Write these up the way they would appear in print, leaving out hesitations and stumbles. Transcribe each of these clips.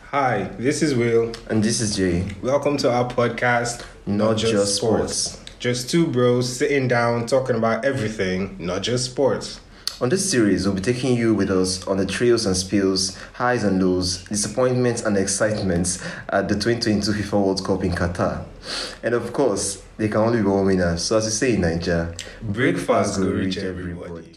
Hi, this is Will. And this is Jay. Welcome to our podcast, Not Just Sports. Just two bros sitting down talking about everything, not just sports. On this series, we'll be taking you with us on the thrills and spills, highs and lows, disappointments and excitements at the 2022 FIFA World Cup in Qatar. And of course, they can only be one winner. So as we say in Nigeria, Breakfast go reach everybody.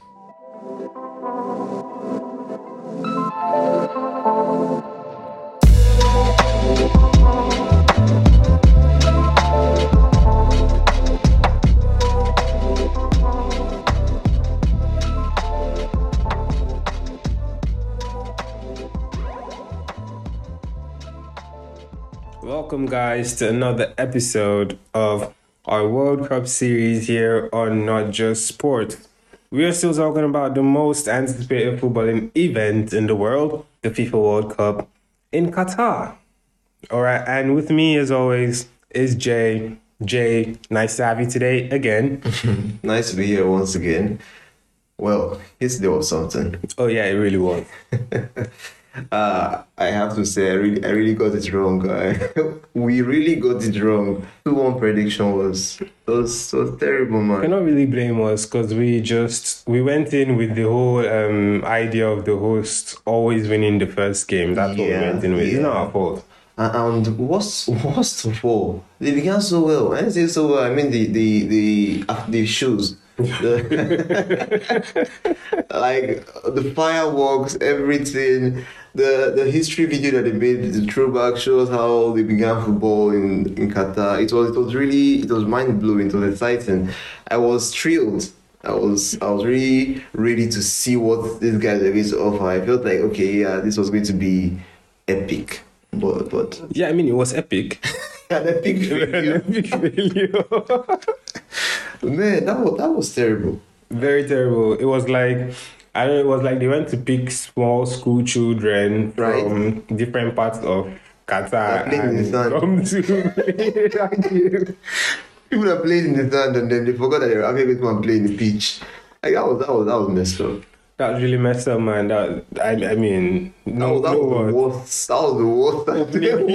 Welcome, guys, to another episode of our World Cup series here on Not Just Sport. We are still talking about the most anticipated footballing event in the world, the FIFA World Cup in Qatar. All right, and with me, as always, is Jay. Jay, nice to have you today again. Nice to be here once again. Well, yesterday was something. Oh, yeah, it really was. I have to say, I really got it wrong. We really got it wrong. 2-1 prediction was terrible, man. I cannot really blame us because we went in with the whole idea of the host always winning the first game. That's what we went in with. It's not our fault. And worst of all, they began so well. I didn't say so well. I mean the shoes. Like the fireworks, everything. The history video that they made, the throwback shows how they began football in Qatar. It was mind blowing. It was exciting. I was thrilled. I was really ready to see what these guys are going to offer. I felt like, okay, yeah, this was going to be epic. But yeah, I mean, it was epic. An epic failure. Man, that was terrible. Very terrible. It was like they went to pick small school children from different parts of Qatar and come to play. People that played in the sand and then they forgot that they were having to go and play in the pitch. Like that was messed up. That was really messed up, man. That was the worst. That was the worst I've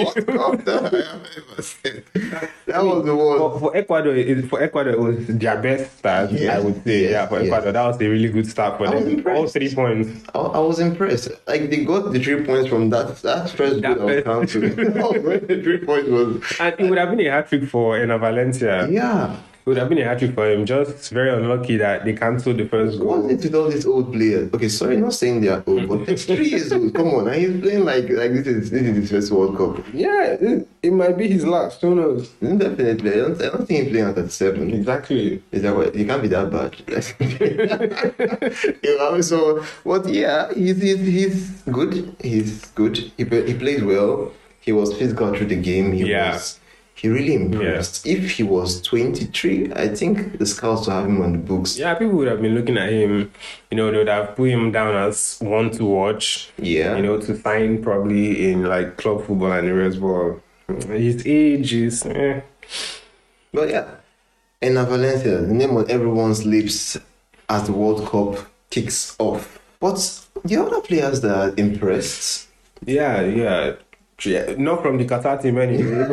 ever seen. That was the worst. For Ecuador, it was their best start, I would say. Yeah, for Ecuador, that was a really good start for them. All 3 points. I was impressed. Like they got the 3 points from that first goal that was counted. The 3 points was. And it would have been a hat-trick for Ena Valencia. Yeah. It would have been a hat-trick for him. Just very unlucky that they cancelled the first goal. What's it with all these old players? Okay, sorry, not saying they are old, but it's 3 years old. Come on, and he's playing like this is his first World Cup. Yeah, it might be his last. Who knows? Definitely. I don't think he's playing at 37. Exactly. Is that what? He can't be that bad. So, but yeah, he's good. He's good. He played well. He was physical through the game. He really impressed. Yeah. If he was 23, I think the scouts will have him on the books. Yeah, people would have been looking at him. They would have put him down as one to watch. Yeah. To sign probably in like club football and the rest. But his age is. But yeah, Ena Valencia, the name on everyone's lips as the World Cup kicks off. But the other players that are impressed. Yeah. Not from the Qatar team anyway.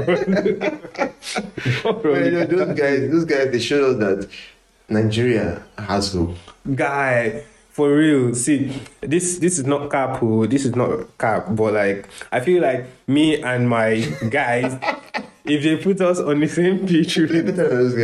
Those guys, they showed us that Nigeria has hope. Guy, for real. See, this is not cap. This is not cap. But like, I feel like me and my guys, if they put us on the same pitch with the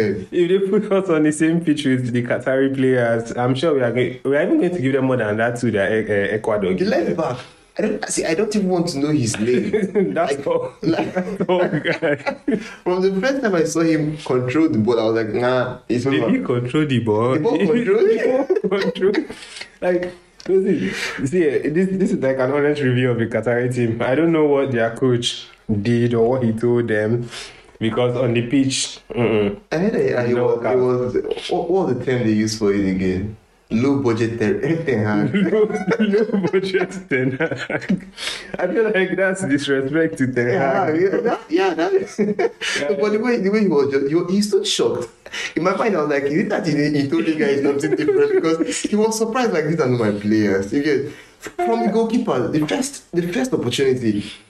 Qatari players, I'm sure we are even going to give them more than that to the Ecuador. The left back. I don't even want to know his name. That's all. Guy. From the first time I saw him control the ball, I was like, nah, he's Did he control the ball? The ball control? Like, see, this is like an honest review of the Qatari team. I don't know what their coach did or what he told them. Because on the pitch, I heard what was the term they used for it again? Low budget Ten Hag. Low budget Ten Hag. I feel like that's disrespect to Ten Hag. That is. But the way he was he stood shocked. In my mind, I was like, is it that he told you guys something different? Because he was surprised like, these are not my players. You get from the goalkeeper, the first opportunity.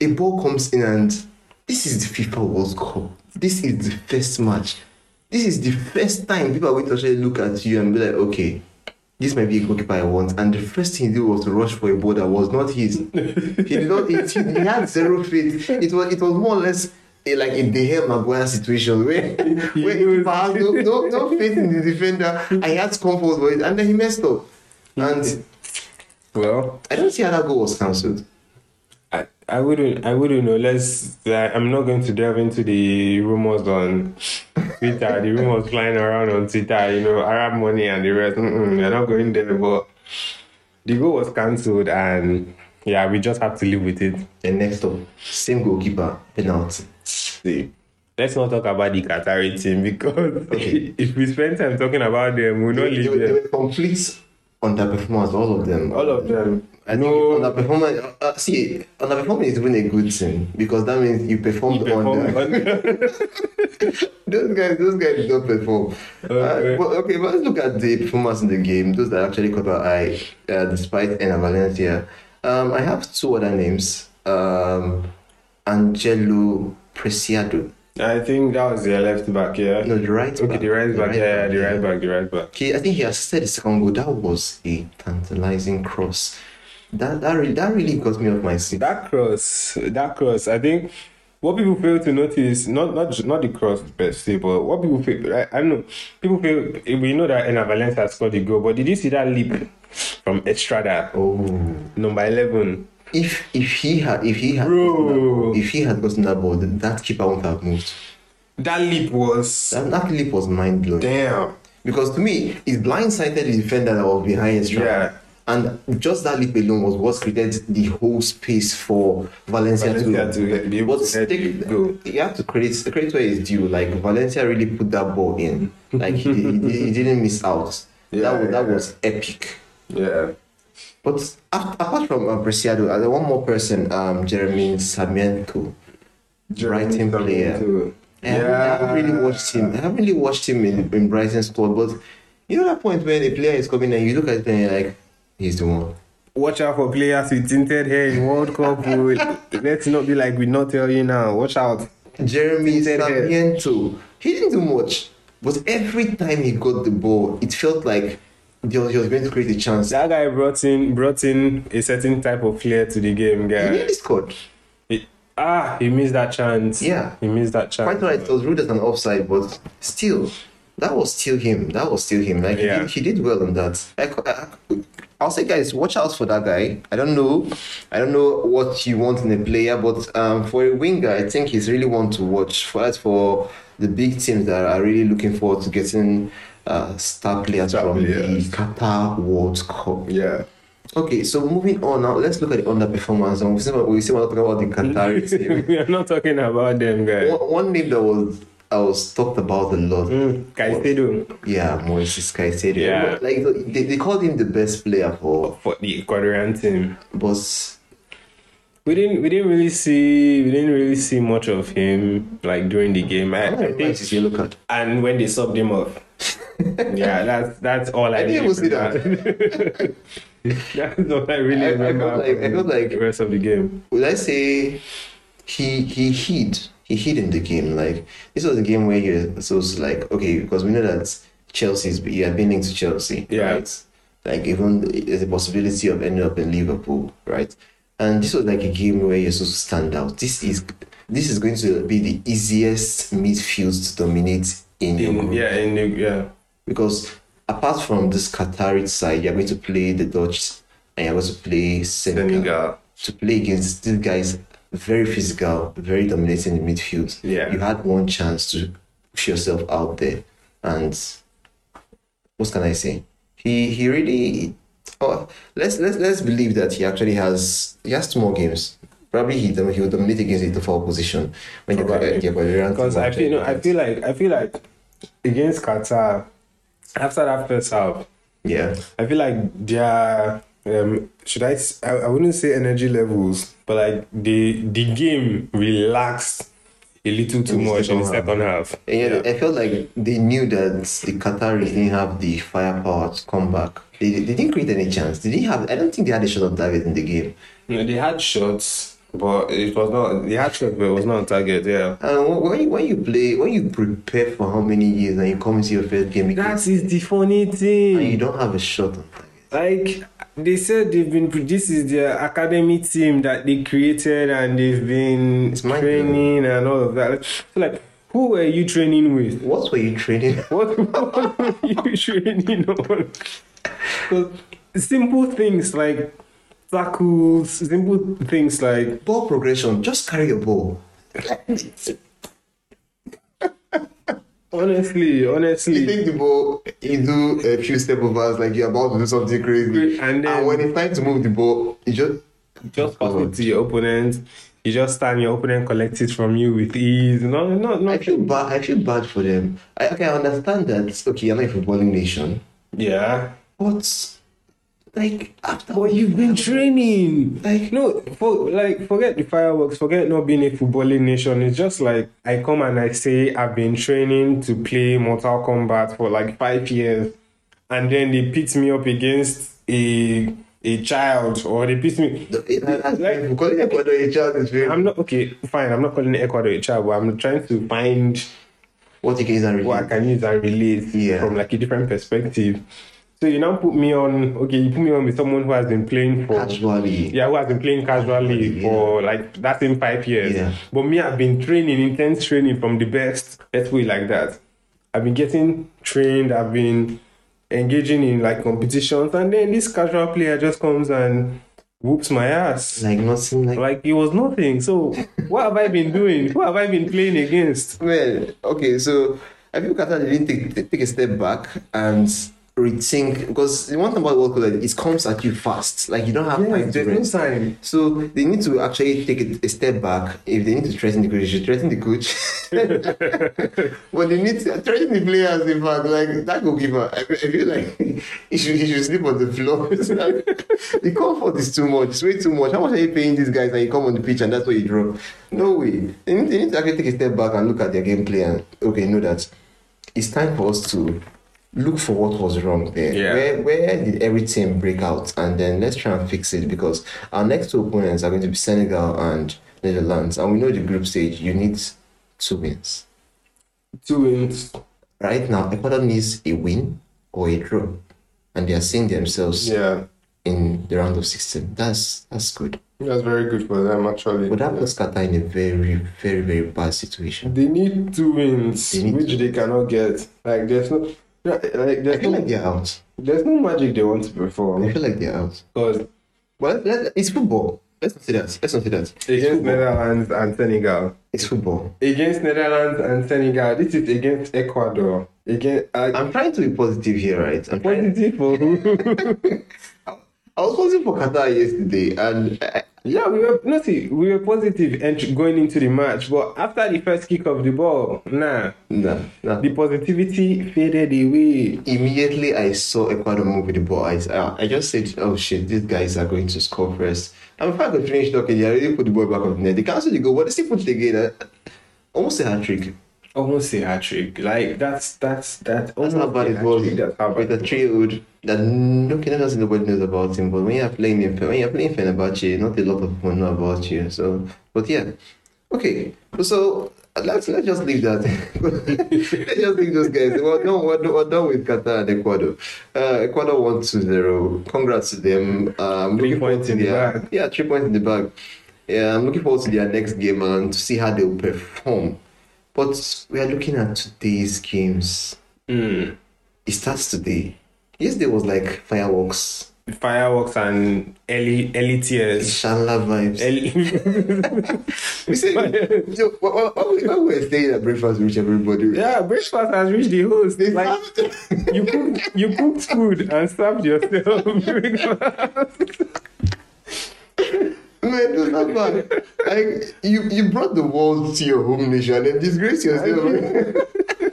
a ball comes in and this is the FIFA World Cup. This is the first match. This is the first time people are going to actually look at you and be like, okay, this might be a goalkeeper I want. And the first thing he did was to rush for a ball that was not his. He did not. He had zero faith. It was more or less like a De Gea Maguire situation where he had no faith in the defender. And he had to come forward for it, and then he messed up. And well, I don't see how that goal was cancelled. I wouldn't know. I'm not going to delve into the rumors on Twitter. The rumors flying around on Twitter, Arab money and the rest. We're not going there. But the goal was cancelled, and yeah, we just have to live with it. And next up, same goalkeeper, penalty. See, let's not talk about the Qatari team because if we spend time talking about them, we'll not leave them. They were complete underperformance, all of them. All of them. I think underperformance. Underperforming is even a good thing because that means you performed under. Those guys did not perform. But let's look at the performance in the game. Those that actually caught our eye, despite Enner Valencia. I have two other names. Angelo Preciado. I think that was their left back, yeah. No, the right back. Okay, the right back, the right back. I think he assisted the second goal. That was a tantalizing cross. That really got me off my seat. That cross. I think what people fail to notice, not the cross per se, but what people fail. I know people fail. We know that Enner Valencia scored the goal, but did you see that leap from Estrada? Oh, number 11. If he had gotten that ball, that keeper wouldn't have moved. That leap was mind blowing. Damn. Because to me, it blindsided the defender that was behind Estrada. Yeah. And just that leap alone was what created the whole space for Valencia to be able to go. You have to credit where it's due. Like Valencia really put that ball in. Like he didn't miss out. That was epic. Yeah. But apart from Preciado, there's one more person, Jeremy Sarmiento, Brighton player. I haven't really watched him in Brighton squad, but you know that point when a player is coming and you look at it and you're like, he's the one. Watch out for players with tinted hair in World Cup. Let's not be like we not tell you now. Watch out. Jeremy Sarmiento. He didn't do much, but every time he got the ball, it felt like he was going to create a chance. That guy brought in a certain type of flair to the game, guy. He nearly scored. He missed that chance. Yeah. He missed that chance. Quite right, it was ruled as an offside, but still, that was still him. Like, he did well on that. I'll say, guys, watch out for that guy. I don't know what you want in a player, but for a winger, I think he's really one to watch. For the big teams that are really looking forward to getting star players from the Qatar World Cup. Yeah. Okay, so moving on now, let's look at the underperformance. And we see what talking about the Qatari team. We are not talking about them, guys. One name that was talked about a lot. Caicedo. Yeah, Moises Caicedo. Yeah. Like they called him the best player for the Ecuadorian team. But we didn't really see much of him like during the game. I think you look at. And when they subbed him off. Yeah, that's all I didn't even see that. That's what I really remember. I felt like the rest of the game. Would I say he hid in the game? Like this was a game where you're supposed to like, okay, because we know that you have been linked to Chelsea, yeah. Right? Like even there's a possibility of ending up in Liverpool, right? And this was like a game where you're supposed to stand out. This is going to be the easiest midfield to dominate in your group. Yeah. Because apart from this Qatari side, you're going to play the Dutch and you're going to play Senegal. To play against these guys, very physical, very dominating in the midfield. Yeah. You had one chance to push yourself out there. And what can I say? He really... Oh, let's believe that he actually has 2 more games. Probably he will dominate against the default position when the Ecuadorian. Because I feel like against Qatar, after that first half, yeah, I feel like their I wouldn't say energy levels, but like the game relaxed a little too much in the second half. And I felt like they knew that the Qataris didn't have the firepower to come back. They didn't create any chance. I don't think they had a shot on target in the game. No, they had shots, but it was not the hat trick, but it was not on target. Yeah, And when you prepare for how many years and you come into your first game again, that is the funny and you thing. don't have a shot on target. Like they said, this is their academy team that they created, and they've been It's mind training and all of that. So like, who were you training with? What were you training? What were you training on? 'Cause simple things like tackles, simple things like Ball progression, just carry your ball. honestly, You take the ball, you do a few step overs like you're about to do something crazy. And then- when it's time to move the ball, you just pass it to your opponent. You just stand, your opponent collects it from you with ease. No. I feel bad for them. I understand that. Okay, you're not a footballing nation, Yeah. but like after But you've been training. Like- No, forget the fireworks, forget not being a footballing nation. It's just like I come and I say I've been training to play Mortal Kombat for like 5 years, and then they pit me up against a child, or they pit me. like calling Ecuador a child is very. I'm not okay, fine. I'm not calling Ecuador a child, but I'm trying to find What you can use and really. what I can use and relate Yeah. from like a different perspective. So you now put me on. Okay, you put me on with someone who has been playing for Casually. Yeah, who has been playing casually Yeah. for like that same 5 years. Yeah. But me, I've been training, intense training from the best. Let's put it like that. I've been getting trained. I've been engaging in like competitions, and then this casual player just comes and whoops my ass. Like nothing like. Like it was nothing. So what have I been doing? Who have I been playing against? Well, okay, so I feel Qatar didn't take a step back and rethink, because the one thing about World Cup is it comes at you fast. Like you don't have time to there's no rest. time. So they need to actually take a step back. If they need to threaten the coach, they should threaten the coach. But they need to threaten the players. In fact, like that goalkeeper, I feel like he should sleep on the floor. The comfort is too much. It's way too much. How much are you paying these guys? And you come on the pitch and that's what you draw. No way. They need to actually take a step back and look at their gameplay and okay, know that it's time for us to look for what was wrong there. Yeah. Where did everything break out? And then let's try and fix it, because our next two opponents are going to be Senegal and Netherlands. And we know the group stage, you need 2 wins. 2 wins. Right now, Ecuador needs a win or a draw. And they are seeing themselves Yeah, in the round of 16. That's good. that's very good for them actually. But that puts Qatar in a very, very, very bad situation. They need 2 wins, They need which 2 they cannot get. Like there's no, like I there's feel no, like they're out. there's no magic they want to I perform. feel like they're out. Because Well, it's football. Let's not say that. Let's not say that. It's against football. Netherlands and Senegal, It's football. against Netherlands and Senegal, this is against Ecuador. Against I'm trying to be positive here, right? I'm trying. positive for who? I was positive for Qatar yesterday, and Yeah, we were positive going into the match, but after the first kick of the ball, nah, nah. the positivity faded away. Immediately I saw Ecuador move with the ball. I just said, "Oh shit, these guys are going to score first." And before I could finish talking, they already put the ball back on the net. They cancelled the goal, but they still put it again. Almost a hat trick. Almost a hat trick. Like that's That's how bad it was. That's how With bad. a 3-year-old that nobody knows about him. But when you're playing Fenerbahce, not a lot of people know about you. So, but yeah, okay. So let's just leave that. Let's just leave those guys. We're done with Qatar and Ecuador. Ecuador won 2-0. Congrats to them. 3 points in the bag. Yeah, 3 points in the bag. Yeah, I'm looking forward to their next game and to see how they will perform. But we are looking at today's games. It starts today. Yesterday was like fireworks, Fireworks and early tears. Inshallah vibes. Early- We said, so, what we were saying at breakfast, reach everybody. yeah, breakfast has reached the host. They Like served- you cooked food and served yourself. Man, it was not bad. Like you brought the world to your home nation and disgraced yourself.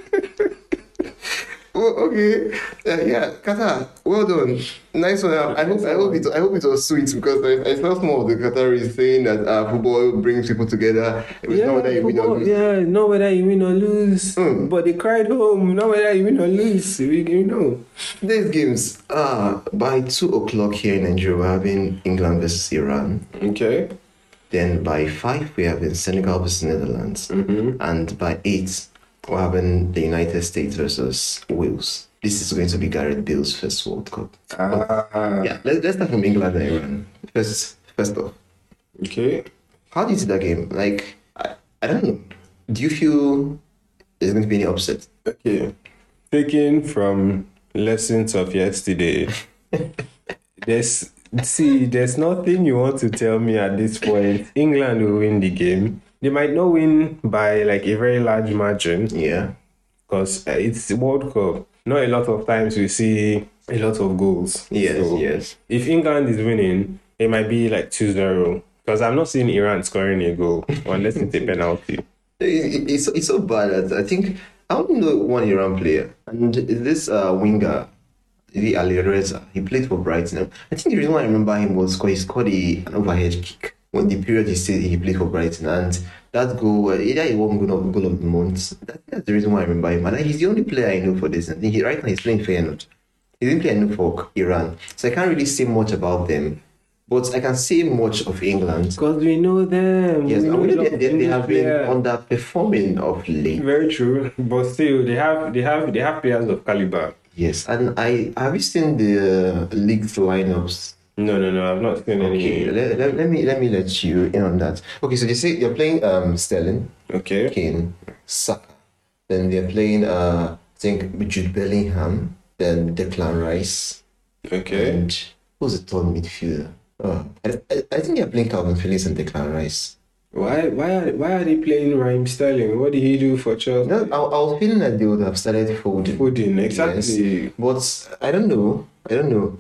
Oh, okay, yeah, Qatar, well done, nice one. I hope it was sweet, because I saw some of the Qataris saying that football brings people together. It was not whether you win or football, lose. yeah, not whether you win or lose. But they cried home, not whether you win or lose. You know. Today's games, by 2 o'clock here in Nigeria, we're having England versus Iran. Okay. Then by 5, we have in Senegal versus Netherlands. Mm-hmm. And by 8, we're having the United States versus Wales. This is going to be Gareth Bale's first World Cup. Yeah, let's start from England and Iran. First off, Okay. how do you see that game? Like, I don't know. Do you feel there's going to be any upset? Okay. Taking from lessons of yesterday, there's nothing you want to tell me at this point. England will win the game. They might not win by like a very large margin Yeah. because it's World Cup. Not a lot of times we see a lot of goals. Yes, So yes. if England is winning, it might be like 2-0 because I'm not seeing Iran scoring a goal unless it's a penalty. It's so bad that I think I only know one Iran player, and this winger, the Ali Reza, he played for Brighton. I think the reason why I remember him was because he scored an overhead kick when the period he played for Brighton, and that goal, either he won goal of the month. That's the reason why I remember him, and he's the only player I know for this. I think right now he's playing Feyenoord. He didn't play enough for Iran, so I can't really say much about them. But I can say much of England. Because we know them. Yes, We and we know know a lot they of have been players. underperforming of late. Very true, but still, they have players of caliber. Yes, and have you seen the league's lineups? No, I've not seen Okay, any. let me let you in on that. Okay, so they say you're playing Sterling, Okay, Kane, Saka. Then they're playing I think Jude Bellingham, then Declan Rice, okay. and who's the third midfielder? Oh, I think they're playing Calvin Phillips and Declan Rice. Why are they playing Raheem Sterling? What did he do for Chelsea? No, I was feeling that they would have started folding. Foden, exactly. Yes. But I don't know. I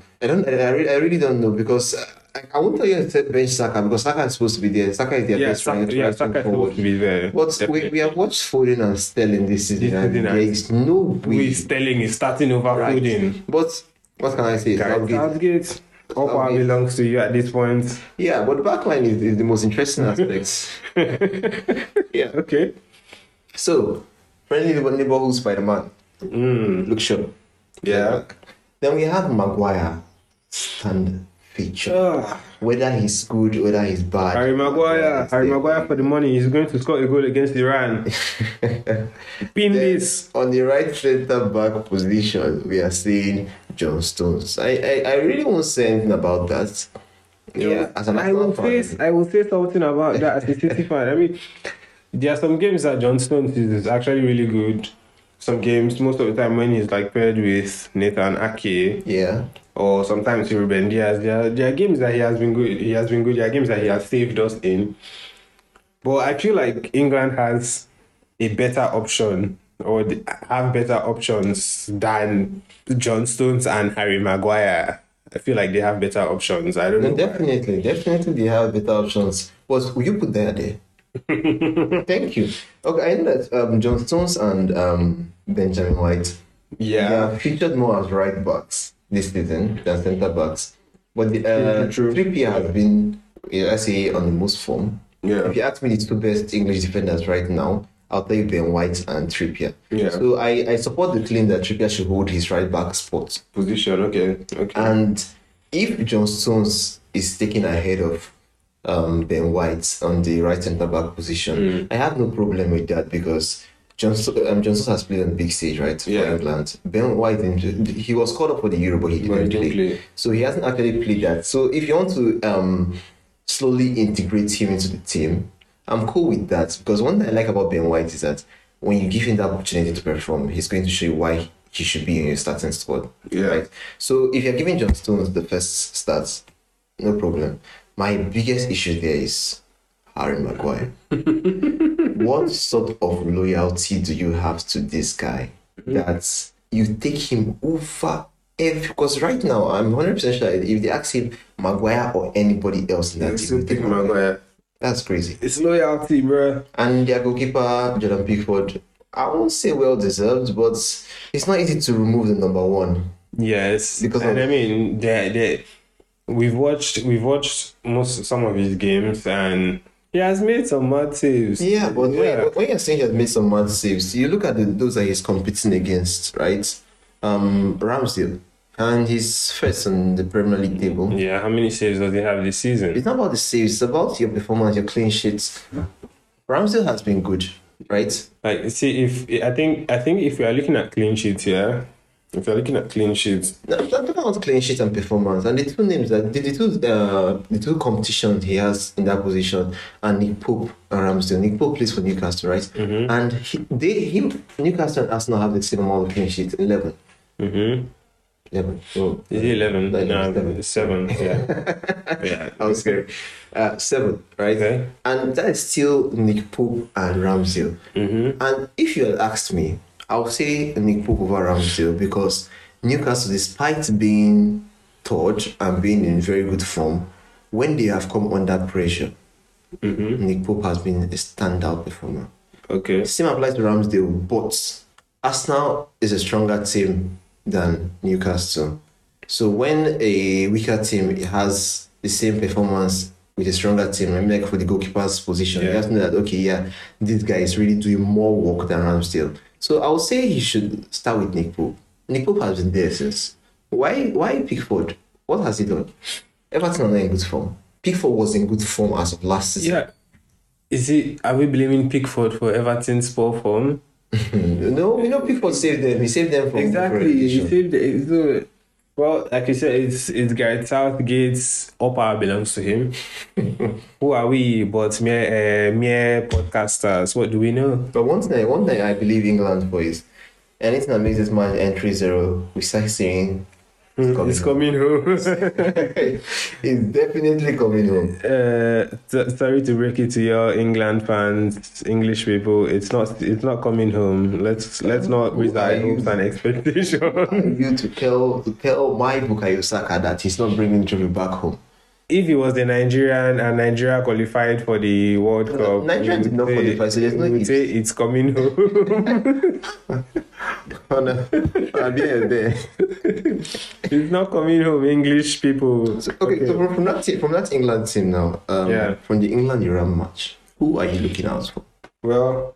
really don't know because I won't tell you to bench Saka because Saka is supposed to be there. Saka is their best Saka is supposed to be there. But we have watched Foden and Sterling this season, and season, there is no way. Sterling is starting over Right. Foden. But what can I say? Southgate. All power belongs to you at this point. Yeah, but backline is the most interesting aspect. Yeah. Okay. So, friendly neighborhood Spider-Man. Look sure. Yeah. Then we have Maguire stand feature. Ah, Whether he's good, whether he's bad. Harry Maguire for the money. He's going to score a goal against Iran. Pin this. On the right centre back position, we are seeing John Stones. I really won't say anything about that. Yeah, as an I will Arsenal say fan. I will say something about that as a City fan. I mean, there are some games that John Stones is actually really good. Some games, most of the time when he's like paired with Nathan Ake Yeah. or sometimes Ruben Diaz, there are games that he has been good. There are games that he has saved us in. But I feel like England has a better option or have better options than John Stones and Harry Maguire. I feel like they have better options. I don't know. No, definitely they have better options. But will you put that there? Thank you. Okay, I know that John Stones and Benjamin White they Yeah. are featured more as right backs this season than centre backs. But the True. Trippier has been, let's say, on the most form. Yeah. If you ask me the two best English defenders right now, I'll tell you Ben White and Trippier. Yeah. So I support the claim that Trippier should hold his right back spot. Position, okay. And if John Stones is taken ahead of Ben White on the right centre back position, I have no problem with that because John Stones has played on the big stage, right? For Yeah. England. Ben White, he was called up for the Euro, but he didn't play. So he hasn't actually played that. So if you want to slowly integrate him into the team, I'm cool with that because one thing I like about Ben White is that when you give him that opportunity to perform, he's going to show you why he should be in your starting squad. Yeah. Right. So if you're giving John Stones the first start, no problem. My biggest issue there is Harry Maguire. What sort of loyalty do you have to this guy that you take him over because right now I'm 100% sure if they ask him Maguire or anybody else in that team, Still they take think Maguire. That's crazy. It's loyalty, bro. And their goalkeeper, Jordan Pickford, I won't say well deserved, but it's not easy to remove the number one. Yes, Because and of- I mean, we've watched some of his games, and he has made some mad saves. Yeah, but when you're saying he has made some mad saves, you look at those that he's competing against, right? Ramsdale, And he's first on the Premier League table. Yeah, how many saves does he have this season? It's not about the saves, it's about your performance, your clean sheets. Ramsdale has been good, right? Like, see, I think if we are looking at clean sheets here, if you're looking at clean sheets, No, I'm talking about clean sheet and performance. And the two names that the two competitions he has in that position are Nick Pope and Ramsdale. Nick Pope plays for Newcastle, right? And Newcastle and Arsenal have the same amount of clean sheets, 11. 11. Oh, is he 11? No, No, it's 7. Yeah. Yeah. I was scared. 7, right? Okay. And that is still Nick Pope and Ramsdale. And if you had asked me, I would say Nick Pope over Ramsdale because Newcastle, despite being third and being in very good form, when they have come under pressure, Nick Pope has been a standout performer. Okay. Same applies to Ramsdale, but Arsenal is a stronger team than Newcastle. So when a weaker team has the same performance with a stronger team, I mean, like for the goalkeeper's position, you have to know that, okay, yeah, this guy is really doing more work than Ramsdale. So I would say he should start with Nick Pope. Nick Pope has been there since. Why Pickford? What has he done? Everton are not in good form. Pickford was in good form as of last season. Yeah. Are we blaming Pickford for Everton's poor form? No, Pickford saved them. He saved them from Exactly. He saved it. Well, like you said, it's Gareth Southgate's all power belongs to him. Who are we but mere podcasters? What do we know? But one thing I believe England for is anything that makes this match entry 0, we start saying It's coming home. It's definitely coming home. Sorry to break it to your England fans, English people. It's not coming home. Let's not raise our hopes and expectations. You to tell my Bukayo Saka that he's not bringing Jovi back home. If he was a Nigerian and Nigeria qualified for the World Cup, Nigeria did not qualify, so there's no would say it's coming home. I'll be there. It's not coming home, English people. So from that England team now, from the England-Iran match, who are you looking out for? Well,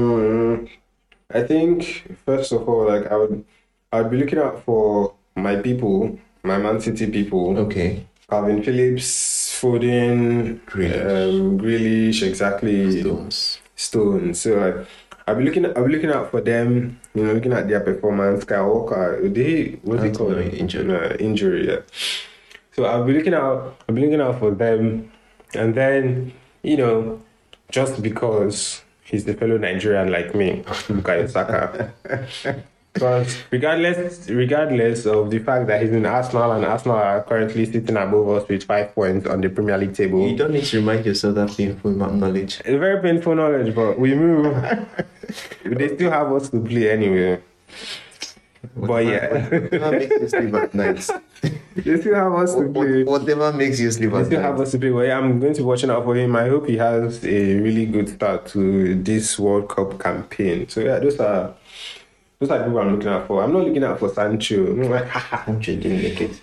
I think first of all, like I'd be looking out for my people, my Man City people. Okay. Calvin Phillips, Foden, Grealish, exactly. Stones. So like, I'll be looking out for them. You know, looking at their performance. Kyle Walker, what's he called? Injury. Yeah. So I'll be looking out for them, and then just because he's the fellow Nigerian like me, Bukayo Saka. Because regardless of the fact that he's in Arsenal and Arsenal are currently sitting above us with 5 points on the Premier League table. You don't need to remind yourself that painful knowledge. It's very painful knowledge, but we move. They still have us to play anyway. Whatever makes you sleep at night. They still have us to play. Whatever makes you sleep at night. They still have us to play. Well, yeah, I'm going to be watching out for him. I hope he has a really good start to this World Cup campaign. So yeah, those are the people I'm looking out for. I'm not looking out for Sancho. Sancho didn't make it.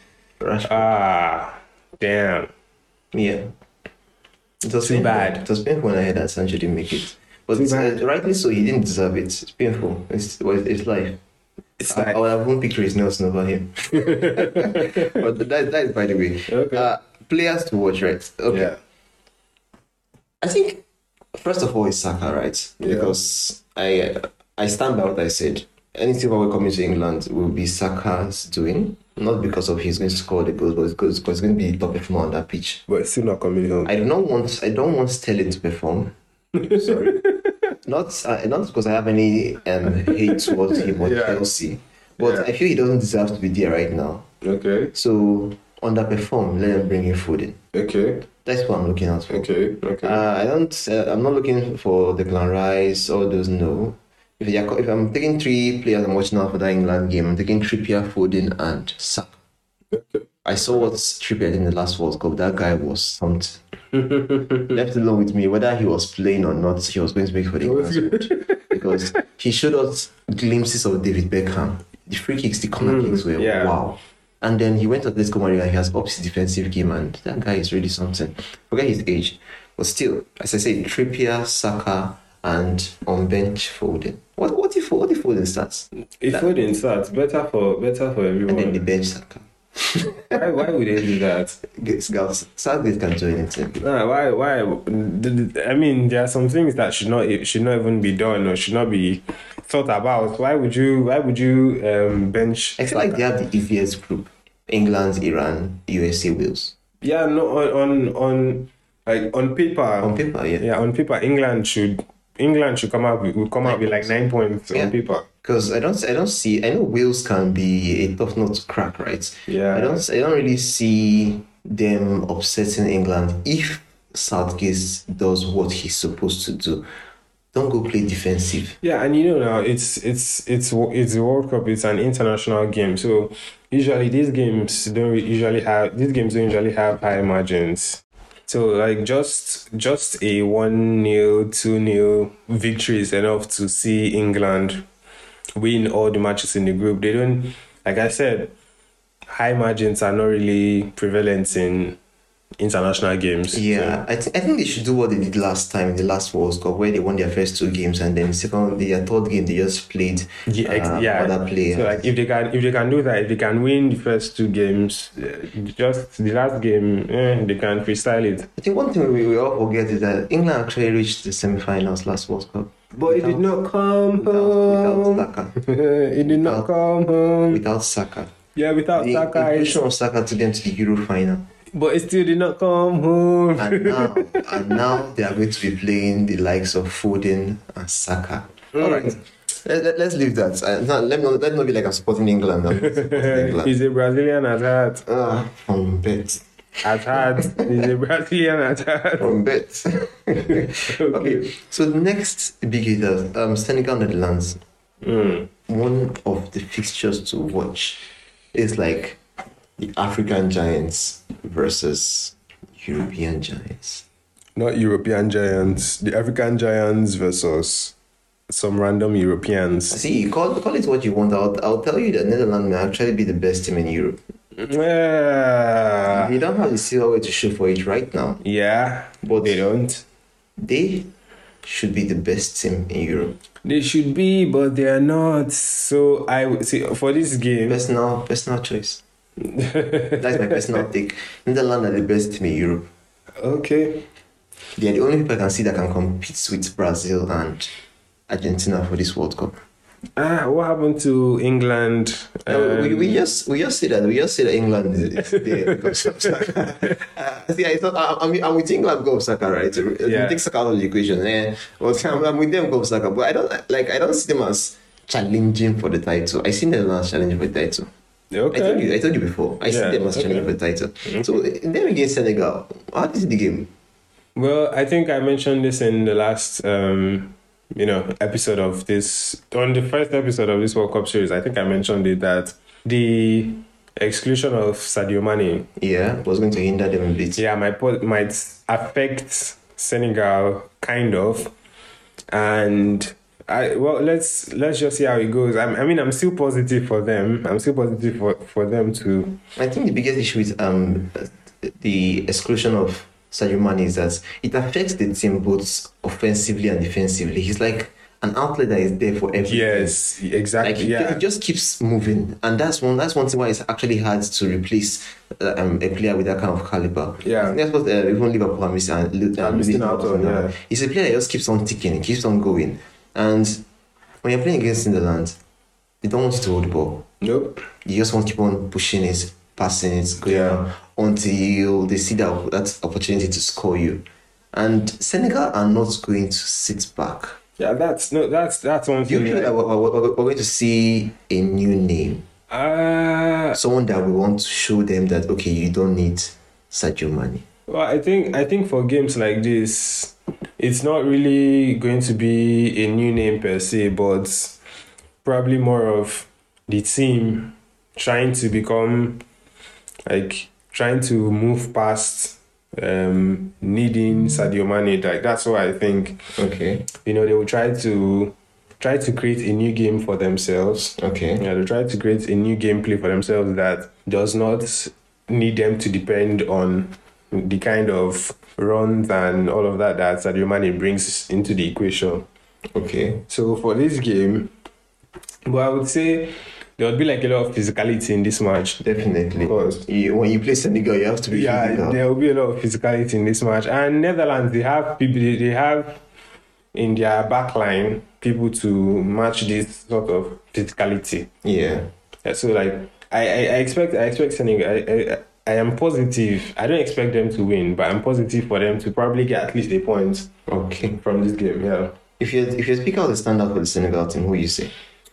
Damn. Yeah. It was too bad. It was painful when I heard that Sancho didn't make it. But rightly so, he didn't deserve it. It's painful. It's life. I would have won picture his Nelson over him. But that is by the way. Okay. Players to watch, right? Okay. Yeah. I think first of all it's Saka, right? Yeah. Because I stand by what I said. Anything when we're coming to England will be Saka's doing. Not because of he's going to score the goals, but because it's going to be the top performer on that pitch. But it's still not coming home. I don't want Sterling to perform. Sorry. Not because I have any hate towards him or Chelsea. But I feel he doesn't deserve to be there right now. Okay. So underperform, let him bring in food in. Okay. That's what I'm looking out for. Okay. I'm not looking for Declan Rice, all those, no. If I'm taking 3 players I'm watching out for that England game, I'm taking Trippier, Foden, and Saka. I saw what Trippier did in the last World Cup. That guy was something. Left alone with me, whether he was playing or not, he was going to make for the England squad. Because he showed us glimpses of David Beckham. The free kicks, the corner kicks were wow. And then he went to Atletico Madrid and he has upped his defensive game, and that guy is really something. Forget his age. But still, as I said, Trippier, Saka, and on bench Foden. What if Foden starts? If Foden starts, better for everyone. And then the bench Saka. Why would they do that? Southgate can do anything. Why? I mean, there are some things that should not even be done or should not be thought about. Why would you bench? I feel like they have the easiest group: England, Iran, USA, Wales. Yeah, no, on paper. On paper, yeah. Yeah, on paper, England should come out with like 9 points on paper. Because I don't see. I know Wales can be a tough nut to crack, right? Yeah. I don't really see them upsetting England if Southgate does what he's supposed to do. Don't go play defensive. Yeah, and now it's the World Cup. It's an international game, so usually these games don't usually have high margins. So like just a 1-0, 2-0 victory is enough to see England win all the matches in the group. They don't, like I said, high margins are not really prevalent in international games. Yeah, so. I think they should do what they did last time in the last World Cup, where they won their first 2 games and then their third game they just played other players. So like if they can do that, if they can win the first 2 games, just the last game, they can freestyle it. I think one thing we all forget is that England actually reached the semi-finals last World Cup. But it did not come home. Without Saka. It did not come home. Without Saka. Yeah, without Saka. The inclusion of Saka to them to the Euro final. But it still did not come home. And now they are going to be playing the likes of Foden and Saka. All right. Let's leave that. Let me not be like I'm supporting England. I'm supporting England. He's a Brazilian at heart. From bet. At heart. He's a Brazilian at heart. From bet. Okay. So the next big hitter, Senegal, Netherlands. One of the fixtures to watch is like the African giants versus European giants. Not European giants. The African giants versus some random Europeans. See, call it what you want. I'll tell you that Netherlands may actually be the best team in Europe. Yeah. They don't have the silverware to show for it right now. Yeah, but they don't. They should be the best team in Europe. They should be, but they are not. So I see for this game. Personal choice. That's my personal take. Netherlands are the best team in Europe. Okay. They are the only people I can see that can compete with Brazil and Argentina for this World Cup. What happened to England? We just say that England is there because of Saka. I'm with England because of Saka, right? Yeah. Take Saka out of the equation. But I'm with them because of Saka. But I don't see them as challenging for the title. I see them as challenging for the title. Okay. I told you before. I see them as challenging for the title. Okay. So then against Senegal, how is the game? Well, I think I mentioned this in the last episode of this, on the first episode of this World Cup series. I think I mentioned it that the exclusion of Sadio Mane was going to hinder them a bit. Yeah, might affect Senegal kind of, and let's just see how it goes. I'm still positive for them. I'm still positive for them to. I think the biggest issue with the exclusion of Sadio Mane is that it affects the team both offensively and defensively. He's like an outlet that is there for everything. Yes, exactly. It just keeps moving, and that's one thing why it's actually hard to replace a player with that kind of caliber. Yeah, that's what even Liverpool are missing out on. Yeah. He's a player that just keeps on ticking, keeps on going, and when you're playing against Netherlands, they don't want you to hold the ball. Nope. You just want to keep on pushing it, passing it, going on until they see that opportunity to score you. And Senegal are not going to sit back. Yeah, that's one thing. Do you feel that we're going to see a new name? Someone that we want to show them that, okay, you don't need Sadio Mane. Well, I think for games like this, it's not really going to be a new name per se, but probably more of the team trying to move past needing Sadio Mane. Like, that's what I think. Okay. They will try to create a new game for themselves. Okay. Yeah, they try to create a new gameplay for themselves that does not need them to depend on the kind of runs and all of that Sadio Mane brings into the equation. Okay. So for this game, but I would say there would be like a lot of physicality in this match. Definitely. Because When you play Senegal, you have to be physical. there will be a lot of physicality in this match. And Netherlands, they have people, they have in their backline people to match this sort of physicality. Yeah. So like I expect Senegal. I am positive. I don't expect them to win, but I'm positive for them to probably get at least a point. Okay. From this game. Yeah. If you speak out the standout for the Senegal team, who you say?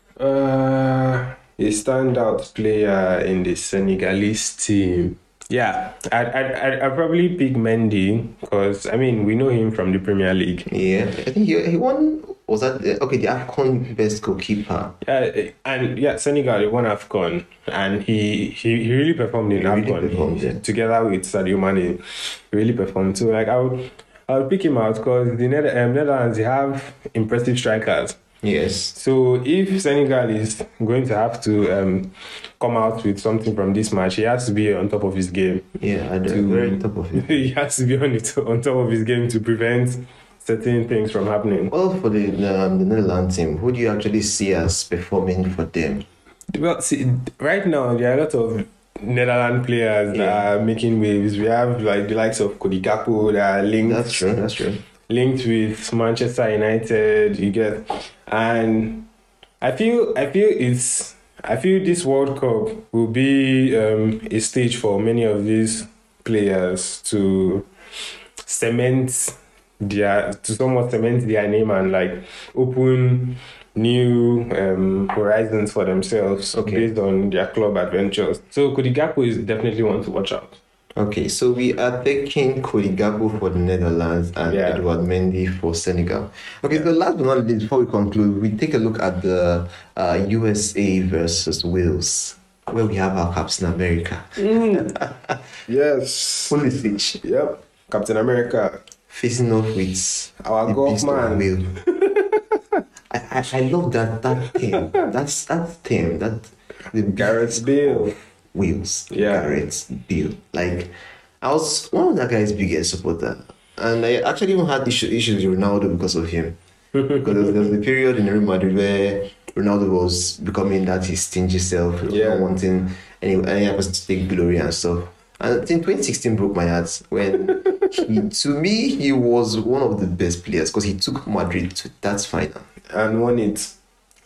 A standout player in the Senegalese team. Yeah, I'd probably pick Mendy because I mean we know him from the Premier League. Yeah, I think he won. Was that the AFCON best goalkeeper? Yeah, Senegal he won AFCON and he really performed in AFCON together with Sadio Mane. He really performed. So like I would pick him out because the Netherlands they have impressive strikers. Yes. So if Senegal is going to have to come out with something from this match, he has to be on top of his game. Yeah, very top of it. He has to be on top of his game to prevent certain things from happening. Well, for the Netherlands team, who do you actually see as performing for them? Well, see, right now there are a lot of Netherlands players that are making waves. We have like the likes of Cody Gakpo that are linked. That's true. Linked with Manchester United, you get, and I feel this World Cup will be a stage for many of these players to somewhat cement their name and like open new horizons for themselves based on their club adventures. So Cody Gakpo is definitely one to watch out. Okay, so we are taking Cody Gakpo for the Netherlands and Edouard Mendy for Senegal. Okay, so last but not least, before we conclude, we take a look at the USA versus Wales, where we have our Captain America. Yes. Pulisic. Yep. Captain America. Facing off with our golf man. I love that team. That's team. The Gareth Bale. Wales, Gareth Bale. Like, I was one of that guy's biggest supporter, and I actually even had issues with Ronaldo because of him. Because there was a period in Real Madrid where Ronaldo was becoming that his stingy self, not wanting any person to take glory and stuff. And I think 2016 broke my heart when to me he was one of the best players because he took Madrid to that final and won it.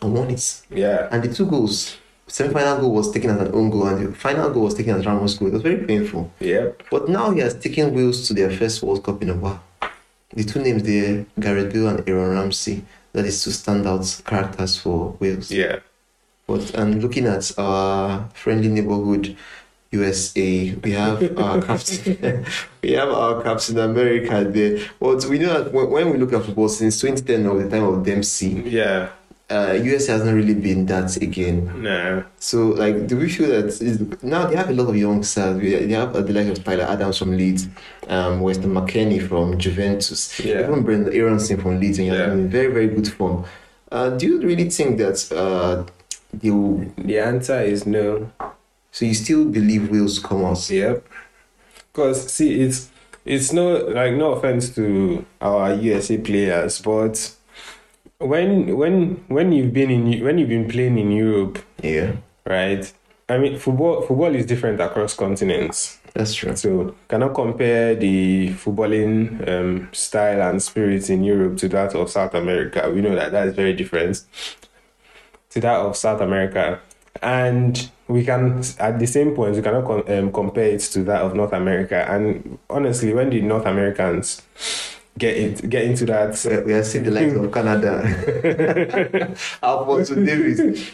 Yeah, and the 2 goals. Semi-final goal was taken as an own goal and the final goal was taken as Ramos' goal. It was very painful. Yeah. But now he has taken Wales to their first World Cup in a while. The 2 names there, Gareth Bale and Aaron Ramsey, that is 2 standout characters for Wales. Yeah. And looking at our friendly neighborhood USA, we have our captain. We have our Captain America there. But we know that when we look at football since 2010 or the time of Dempsey, US hasn't really been that again. No. So, like, do we feel that now they have a lot of young stars? They have the like of Tyler Adams from Leeds, Weston McKennie from Juventus, even Brendan Aronson from Leeds, and in very, very good form. Do you really think that they will? The answer is no. So you still believe Wales come out? Yep. Because see, it's no offense to our USA players, but when you've been playing in Europe, right? I mean, football is different across continents. That's true. So cannot compare the footballing style and spirit in Europe to that of South America. We know that is very different to that of South America, and we can at the same point we cannot compare it to that of North America. And honestly, when the North Americans get into that, we are seeing the likes of Canada. Alphonso Davies.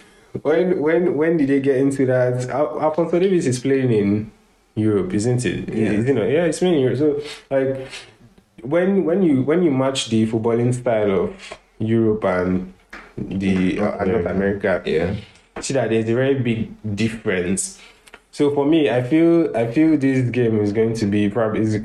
When did they get into that? Alphonso Davies is playing in Europe, isn't it? Yeah. It's playing in Europe. So like when you match the footballing style of Europe and the North America, see that there's a very big difference. So for me, I feel this game is going to be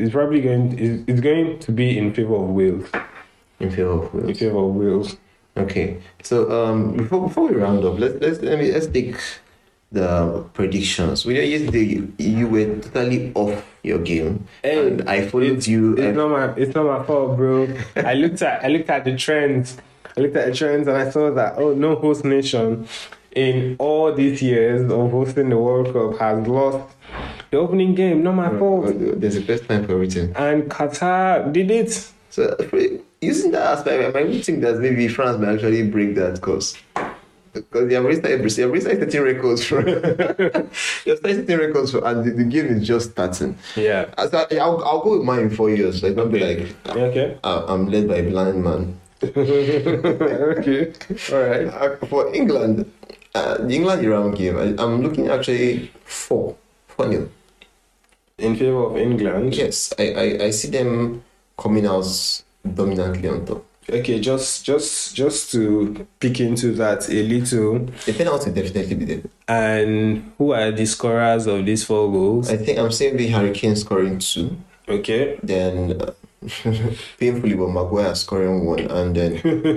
it's going to be in favor of Wales. In favor of Wales. Okay. So before we round up, let's take the predictions. We know yesterday you were totally off your game, and I followed you. It's not my fault, bro. I looked at the trends. I looked at the trends and I saw that, oh, no host nation in all these years of hosting the World Cup has lost the opening game. Not my fault. There's a best time for everything. And Qatar did it. So, using that aspect, I might think that maybe France might actually break that course. Because they have already started setting records for. They've started setting records for, and the game is just starting. Yeah. So I'll go with mine in 4 years. Like, don't be like, Okay. I'm led by a blind man. Okay. All right. For England, the England-Iran game, I'm looking actually 4-0. In favor of England. Yes, I see them coming out dominantly on top. Okay, just to pick into that a little. The penalty definitely be there. And who are the scorers of these 4 goals? I think I'm saying the Hurricane scoring 2. Okay. Then, painfully, but Maguire scoring 1, and then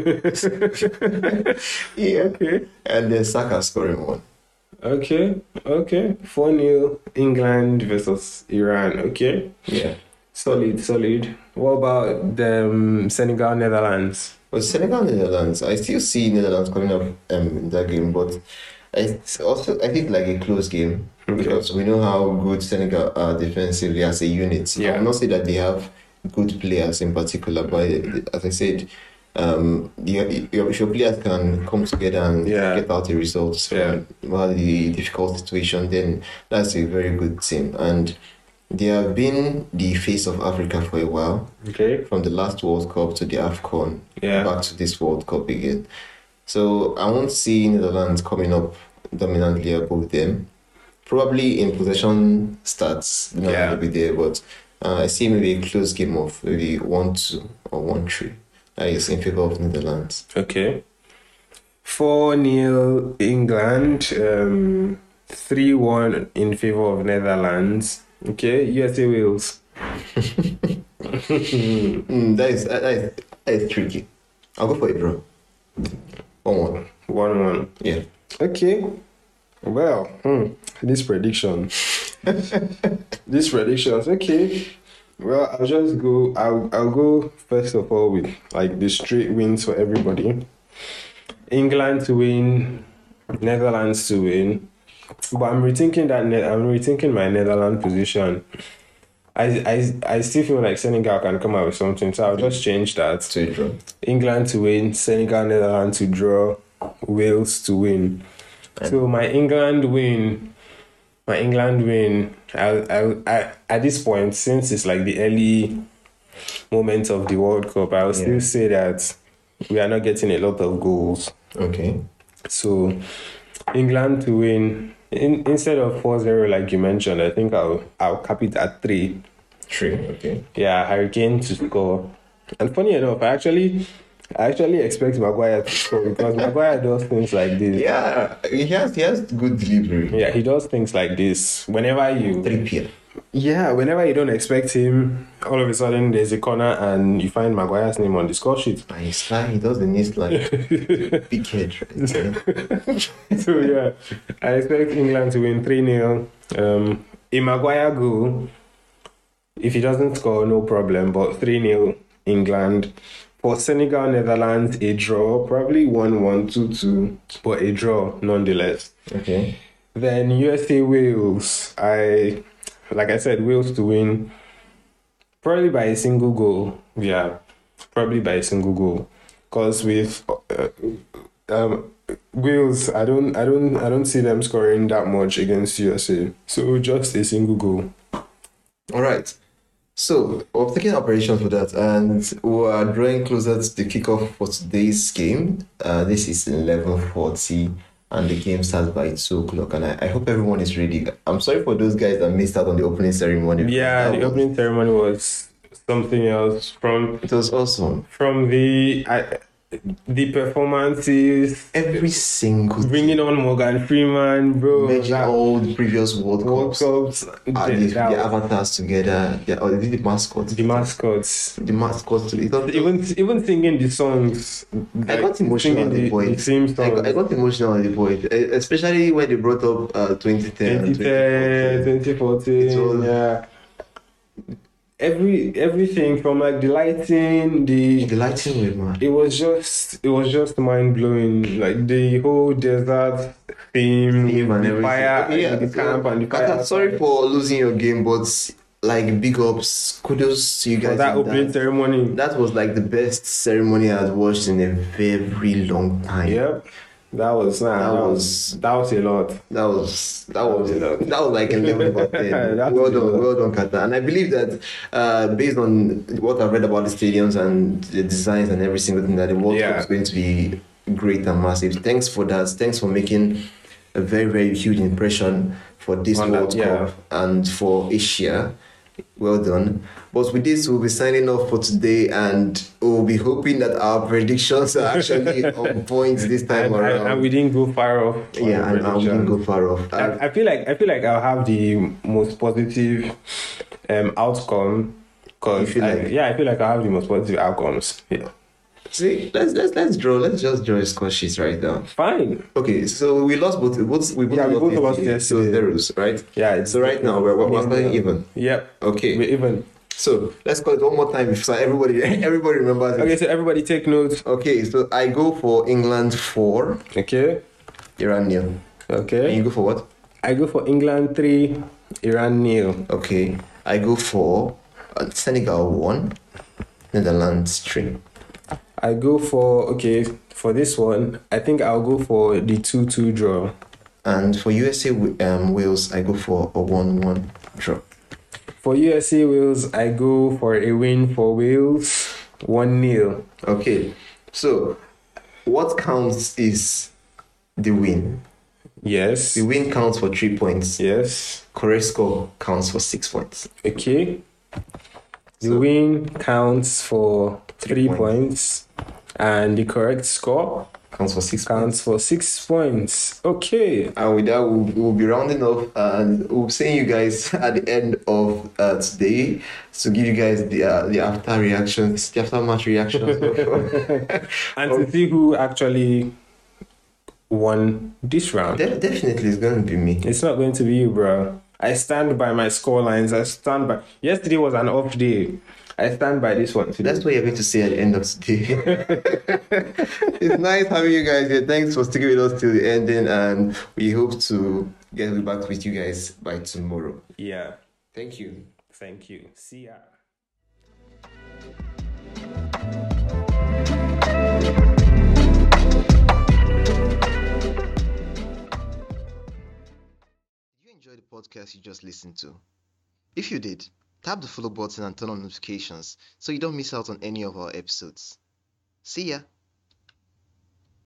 Yeah. Okay. and then Saka scoring 1. Okay. 4-0 England versus Iran. Okay. Yeah. Solid. What about the Senegal Netherlands? But Senegal Netherlands, I still see Netherlands coming up in that game, but I think like a close game because we know how good Senegal are defensively as a unit. Yeah. I will not say that they have good players in particular, but as I said, your players can come together and get out the results from the difficult situation, then that's a very good team. And they have been the face of Africa for a while. Okay. From the last World Cup to the AFCON, Yeah. back to this World Cup again. So I won't see Netherlands coming up dominantly above them. Probably in possession stats, not going to be there, but I see maybe a close game of maybe 1-2 or 1-3. That is in favor of Netherlands. Okay. 4-0 England, 3-1 in favor of Netherlands. Okay, USA Wales. That is tricky. I'll go for a draw. 1-1. 1-1. Yeah. Okay. Well, this prediction. These predictions. Okay. Well, I'll just go. I'll go first of all with like the straight wins for everybody. England to win, Netherlands to win. But I'm rethinking my Netherlands position. I still feel like Senegal can come out with something, so I'll just change that. To a draw. England to win, Senegal, Netherlands to draw, Wales to win. So my England win. I at this point, since it's like the early moments of the World Cup, I will still say that we are not getting a lot of goals. Okay. So England to win. Instead of 4-0 like you mentioned, I think I'll cap it at 3. 3, okay. Yeah, Hurricane to score. And funny enough, I actually expect Maguire to score because Maguire does things like this. Yeah, he has good delivery. Yeah, he does things like this. Whenever you 3 whenever you don't expect him, all of a sudden there's a corner and you find Maguire's name on the score sheet. And he's like, he does the knees like big head, right? So yeah, I expect England to win 3-0. A Maguire goal. If he doesn't score, no problem. But 3-0 England. For Senegal, Netherlands, a draw. Probably 1-1, 2-2. But a draw nonetheless. Okay. Then USA, Wales. Like I said, Wales to win. Probably by a single goal. Yeah. Probably by a single goal. Because with Wales, I don't see them scoring that much against USA. So just a single goal. All right. So we're taking operations for that, and we are drawing closer to the kickoff for today's game. This is 11:40, and the game starts by 2:00. And I hope everyone is ready. I'm sorry for those guys that missed out on the opening ceremony. Yeah, the opening ceremony was something else. It was awesome. From the performances, every single bringing on Morgan Freeman, bro. Mention all the previous World Cups. The avatars together. They did the mascots. The mascots. Even singing the songs. I got emotional at the point. The same song. I got emotional at the point, especially when they brought up 2010, 2014. Yeah. everything from like the lighting, The lighting was man. it was just mind blowing. Like the whole desert theme, Theme and the everything. fire, Okay, yeah, the so, camp and the fire. Kaka, sorry for losing your game, but like big ups, kudos to you For guys. that on opening ceremony. That was like the best ceremony I've watched in a very long time. Yep. That was that was a lot. That was a lot. that was like 11 over 10. That's Well a lot. done, well done, Qatar. And I believe that based on what I've read about the stadiums and the designs and every single thing, that the World Cup is going to be great and massive. Thanks for that. Thanks for making a very, very huge impression for this World Cup and for Asia. Well done. But with this, we'll be signing off for today, and we'll be hoping that our predictions are actually on point this time around. And we didn't go far off. Yeah, and we didn't go far off. I feel like I'll have the most positive outcome, because I feel like I'll have the most positive outcomes. Yeah. See, let's draw. Let's just draw a score sheet right now. Fine. Okay, so we lost both. We both lost yesterday, right? Yeah. So right now we're starting even. Yep. Okay. We're even. So let's call it one more time so everybody remembers it. Okay, so everybody take notes. Okay, so I go for England 4. Okay. Iran 0. Okay. And you go for what? I go for England 3, Iran 0. Okay. I go for Senegal 1, Netherlands 3. I go for this one, I think I'll go for the 2-2 draw. And for USA Wales, I go for a 1-1 draw. For USA Wales, I go for a win for Wales, 1-0. Okay, so what counts is the win. Yes. The win counts for 3 points. Yes. Correct score counts for 6 points. Okay. The win counts for 3 points, and the correct score counts for 6 points. Okay. And with that, we'll be rounding off, and we'll see you guys at the end of today to give you guys the after reactions, the aftermatch reactions, and to see who actually won this round. Definitely, it's going to be me. It's not going to be you, bro. I stand by my score lines. Yesterday was an off day. I stand by this one today. That's what you're going to say at the end of today. It's nice having you guys here. Thanks for sticking with us till the ending, and we hope to get back with you guys by tomorrow. Yeah. Thank you. See ya. Enjoy the podcast you just listened to. If you did, tap the follow button and turn on notifications so you don't miss out on any of our episodes. See ya!